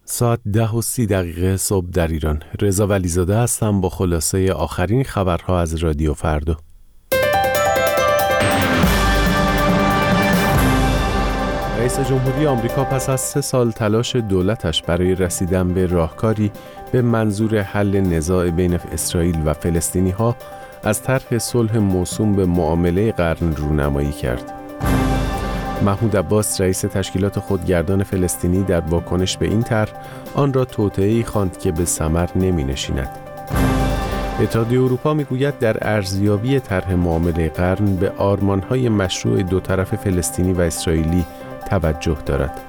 ساعت 10:30 صبح در ایران. رضا ولیزاده هستم با خلاصه آخرین خبرها از رادیو فردا. رئیس جمهوری آمریکا پس از 3 سال تلاش دولتش برای رسیدن به راهکاری به منظور حل نزاع بین اسرائیل و فلسطینی‌ها از طرح صلح موسوم به معامله قرن رونمایی کرد. محمود عباس رئیس تشکیلات خودگردان فلسطینی در واکنش به این طرح آن را توطئه‌ای خواند که به ثمر نمی‌نشیند. اتحادیه اروپا می‌گوید در ارزیابی طرح معامله قرن به آرمان‌های مشروع دو طرف فلسطینی و اسرائیلی توجه دارد.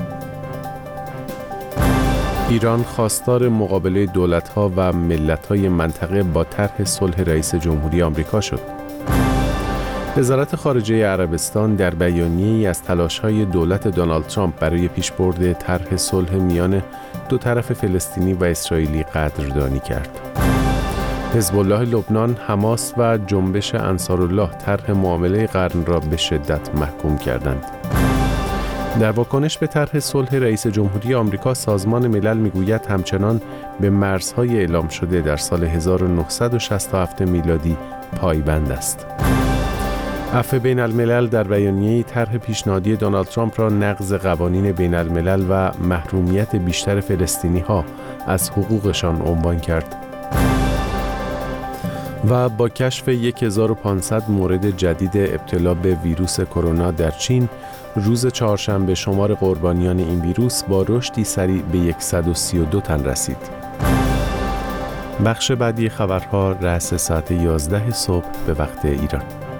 ایران خواستار مقابله دولت‌ها و ملت‌های منطقه با طرح صلح رئیس جمهوری آمریکا شد. وزارت خارجه عربستان در بیانیه‌ای از تلاش‌های دولت دونالد ترامپ برای پیشبرد طرح صلح میان دو طرف فلسطینی و اسرائیلی قدردانی کرد. حزب الله لبنان، حماس و جنبش انصارالله طرح معامله قرن را به شدت محکوم کردند. در واکنش به طرح صلح رئیس جمهوری آمریکا، سازمان ملل میگوید همچنان به مرزهای اعلام شده در سال 1967 میلادی پایبند است. عفو بین الملل در بیانیه‌ای طرح پیشنهادی دونالد ترامپ را نقض قوانین بین الملل و محرومیت بیشتر فلسطینی‌ها از حقوقشان عنوان کرد. و با کشف 1500 مورد جدید ابتلا به ویروس کرونا در چین، روز چهارشنبه شمار قربانیان این ویروس با رشدی سریع به 132 تن رسید. بخش بعدی خبرها رأس ساعت 11 صبح به وقت ایران.